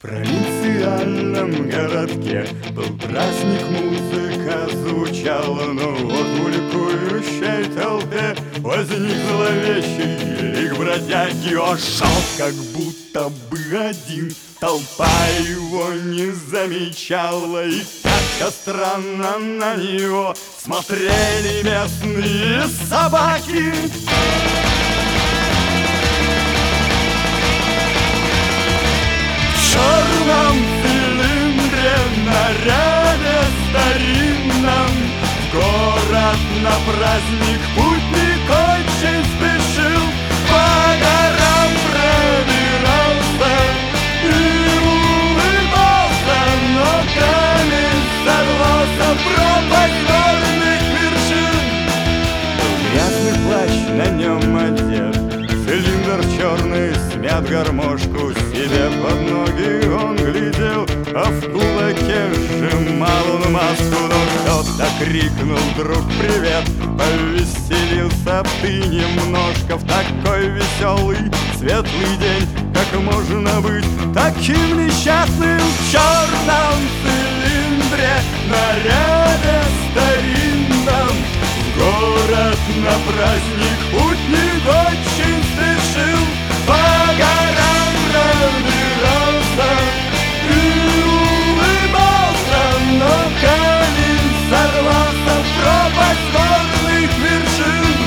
провинциальном городке был праздник, музыка звучала, но вот в ликующей толпе возник зловещий лик бродяги. Он шел как будто бы один, толпа его не замечала, и как-то странно на него смотрели местные собаки. В черном цилиндре, наряде старинном, в город на праздник путник очень спешил. По горам пробирался и улыбался, но камень сорвался в пропасть горных вершин. Был грязный плащ, на нем одет, цилиндр черный, смят гармошку себе под ноги он глядел, а в кулаке сжимал он маску. Но кто-то крикнул: друг, привет! Повеселился б ты немножко в такой веселый, светлый день. Как можно быть таким несчастным? В черном цилиндре, наряде старинном, в город на праздник путник очень спешил. По горам пробирался и улыбался, но камень сорвался в пропасть горных вершин.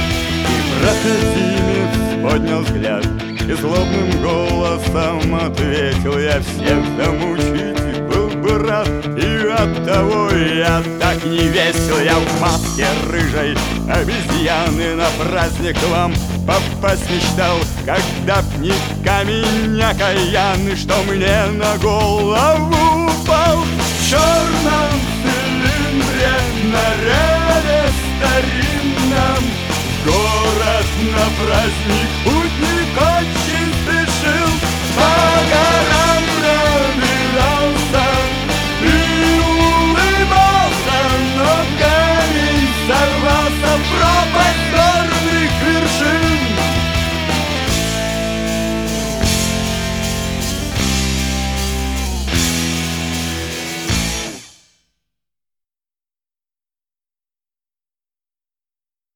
И проходимец поднял взгляд и злобным голосом ответил: я всех замучить был бы рад, и оттого я так не весел. Я в маске рыжей обезьяны на праздник к вам попасть мечтал, когда б не камень окаянный, что мне на голову упал. В черном цилиндре, наряде старинном, в город на праздник путник очень